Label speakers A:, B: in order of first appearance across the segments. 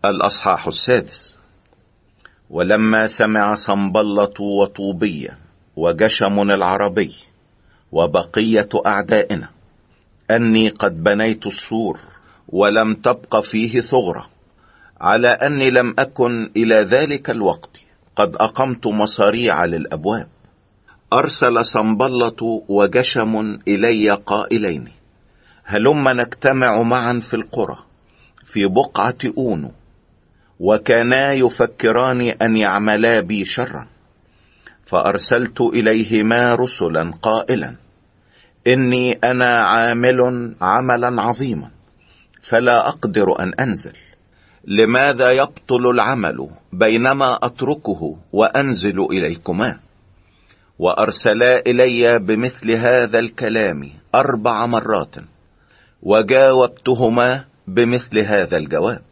A: الأصحاح 6. ولما سمع صنبلة وطوبية وجشم العربي وبقية أعدائنا أني قد بنيت السور ولم تبق فيه ثغرة، على أني لم أكن إلى ذلك الوقت قد أقمت مصاريع للأبواب، أرسل صنبلة وجشم إلي قائلين: هلم نجتمع معا في القرى في بقعة أونو. وكانا يفكران أن يعملا بي شرا، فأرسلت إليهما رسلا قائلا: إني أنا عامل عملا عظيما فلا أقدر أن أنزل، لماذا يبطل العمل بينما أتركه وأنزل إليكما؟ وأرسلا إلي بمثل هذا الكلام 4 مرات، وجاوبتهما بمثل هذا الجواب.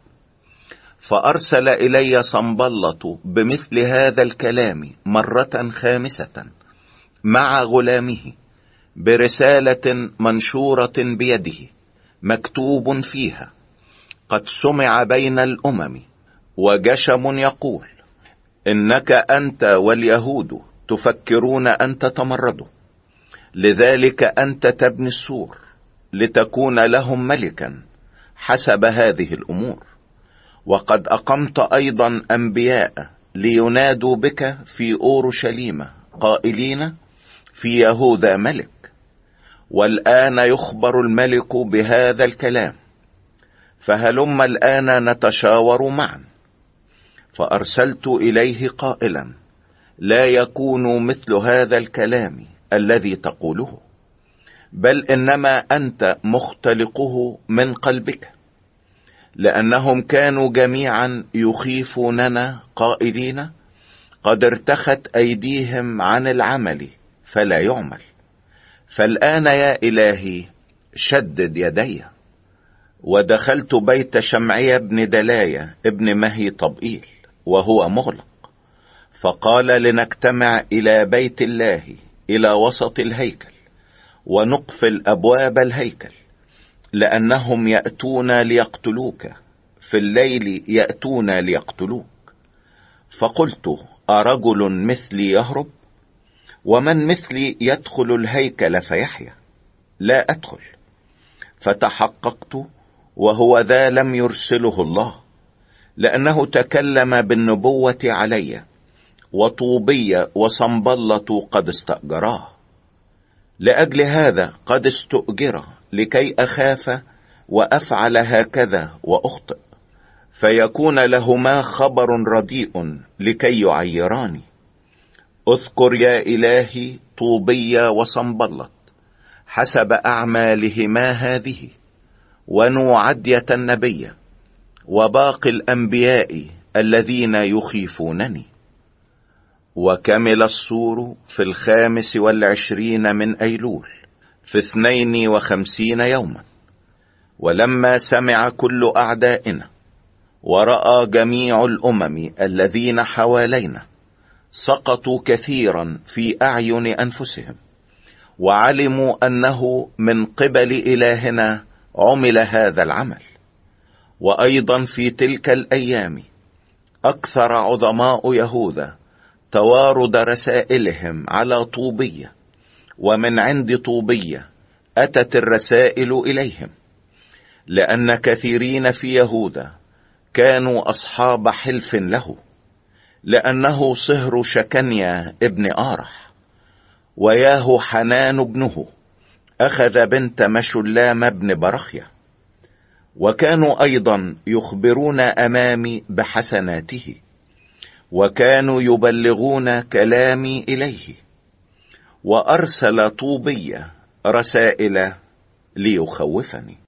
A: فأرسل إلي صنبلة بمثل هذا الكلام مرة 5 مع غلامه برسالة منشورة بيده مكتوب فيها: قد سمع بين الأمم وجشم يقول إنك أنت واليهود تفكرون أن تتمردوا، لذلك أنت تبني السور لتكون لهم ملكا حسب هذه الأمور. وقد أقمت أيضا أنبياء لينادوا بك في أورشليم قائلين: في يهوذا ملك. والآن يخبر الملك بهذا الكلام، فهلم الآن نتشاور معا. فأرسلت إليه قائلا: لا يكون مثل هذا الكلام الذي تقوله، بل إنما أنت مختلقه من قلبك، لأنهم كانوا جميعا يخيفوننا قائلين: قد ارتخت أيديهم عن العمل فلا يعمل. فالآن يا إلهي شدد يدي. ودخلت بيت شمعي بن دلاية ابن مهي طبئيل وهو مغلق، فقال: لنجتمع إلى بيت الله إلى وسط الهيكل ونقفل أبواب الهيكل، لأنهم يأتون ليقتلوك، في الليل يأتون ليقتلوك. فقلت: أرجل مثلي يهرب؟ ومن مثلي يدخل الهيكل فيحيا؟ لا أدخل. فتحققت وهو ذا لم يرسله الله، لأنه تكلم بالنبوة علي، وطوبية وصنبلة قد استأجراه. لأجل هذا قد استؤجر لكي أخاف وأفعل هكذا وأخطئ، فيكون لهما خبر رديء لكي يعيراني. اذكر يا إلهي طوبية وصنبلة حسب أعمالهما هذه، ونوعدية النبي وباقي الأنبياء الذين يخيفونني. وكمل السور في 25 من أيلول في 52 يوما. ولما سمع كل أعدائنا ورأى جميع الأمم الذين حوالينا، سقطوا كثيرا في أعين أنفسهم، وعلموا أنه من قبل إلهنا عمل هذا العمل. وأيضا في تلك الأيام أكثر عظماء يهوذا توارد رسائلهم على طوبية، ومن عند طوبية أتت الرسائل إليهم، لأن كثيرين في يهوذا كانوا أصحاب حلف له، لأنه صهر شكنيا ابن آرح، وياه حنان ابنه أخذ بنت مشلام ابن برخيا. وكانوا أيضا يخبرون أمامي بحسناته، وكانوا يبلغون كلامي إليه. وأرسل طوبية رسائل ليخوفني.